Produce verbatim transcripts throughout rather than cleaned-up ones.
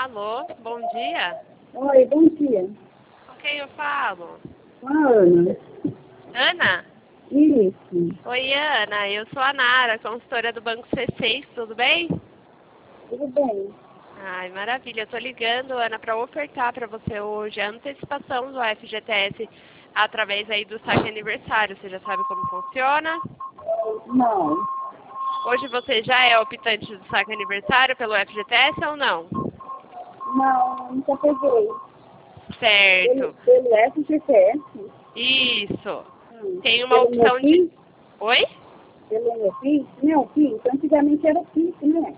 Alô, bom dia. Oi, bom dia. Com quem eu falo? Com a Ana. Ana? Isso. Oi, Ana. Eu sou a Nara, consultora do Banco C seis, tudo bem? Tudo bem? Ai, maravilha. Eu tô ligando, Ana, para ofertar para você hoje a antecipação do F G T S através aí do saque aniversário. Você já sabe como funciona? Não. Hoje você já é optante do saque aniversário pelo F G T S ou não? Não, nunca peguei. Pelo, Certo. pelo F G T S? Isso. Hum. Tem uma Pelo meu opção de... PIS? Oi? Pelo meu PIS? Não, PIS. Antigamente era PIS, né?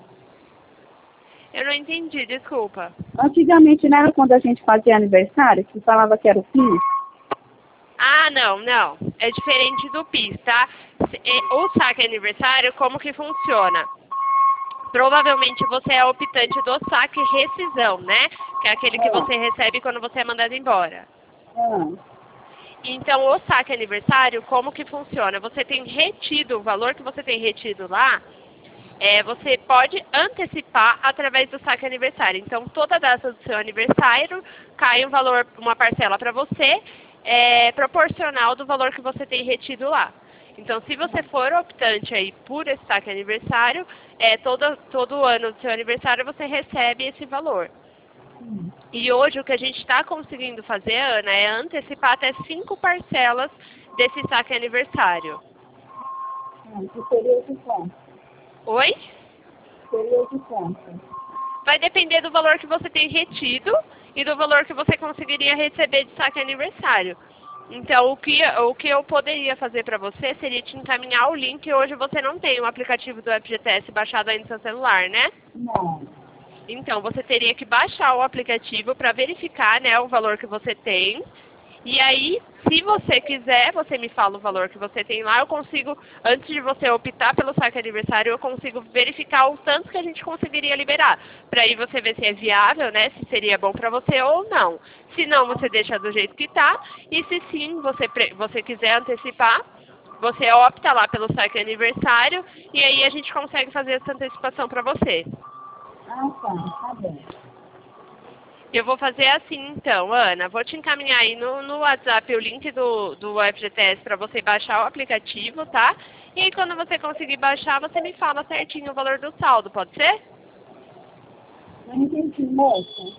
Eu não entendi, desculpa. Antigamente não era quando a gente fazia aniversário, que falava que era o PIS? Ah, não, não. É diferente do PIS, tá? Se- é, O saque aniversário, como que funciona? Provavelmente você é optante do saque rescisão, né? Que é aquele que Ah, você recebe quando você é mandado embora. ah, Então, o saque aniversário, como que funciona? Você tem retido, o valor que você tem retido lá, é, você pode antecipar através do saque aniversário. Então, toda data do seu aniversário, cai um valor, uma parcela para você, é, proporcional do valor que você tem retido lá. Então, se você for optante aí por esse saque aniversário, é, todo, todo ano do seu aniversário você recebe esse valor. hum. E hoje o que a gente está conseguindo fazer, Ana, é antecipar até cinco parcelas desse saque aniversário. Ah, que seria de quanto? Oi? Seria de quanto? Vai depender do valor que você tem retido e do valor que você conseguiria receber de saque aniversário. Então, o que, o que eu poderia fazer para você seria te encaminhar o link. Hoje você não tem o aplicativo do F G T S baixado aí no seu celular, né? Não. Então, você teria que baixar o aplicativo para verificar, né, o valor que você tem. E aí, se você quiser, você me fala o valor que você tem lá, eu consigo, antes de você optar pelo saque aniversário, eu consigo verificar o tanto que a gente conseguiria liberar. Para aí você ver se é viável, né, se seria bom para você ou não. Se não, você deixa do jeito que está. E se sim, você, pre- você quiser antecipar, você opta lá pelo saque aniversário e aí a gente consegue fazer essa antecipação para você. Ah, tá. Tá bom. Eu vou fazer assim então, Ana. Vou te encaminhar aí no, no WhatsApp o link do, do F G T S para você baixar o aplicativo, tá? E aí quando você conseguir baixar, você me fala certinho o valor do saldo, pode ser? Não entendi, moça.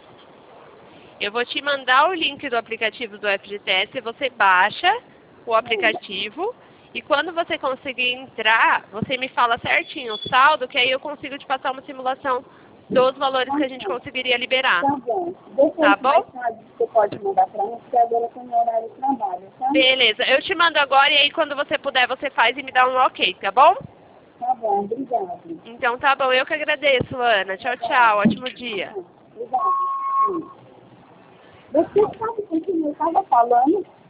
Eu vou te mandar o link do aplicativo do F G T S, você baixa o aplicativo e quando você conseguir entrar, você me fala certinho o saldo, que aí eu consigo te passar uma simulação dos valores que a gente conseguiria liberar. Tá bom. Depois, Tá bom? mais tarde, você pode mandar pra mim, porque agora eu tô no horário de trabalho, tá? Beleza, eu te mando agora e aí quando você puder você faz e me dá um ok, tá bom? Tá bom, obrigada. Então tá bom, eu que agradeço, Ana. Tchau, tchau, ótimo dia. Obrigada. Você sabe com quem eu estava falando?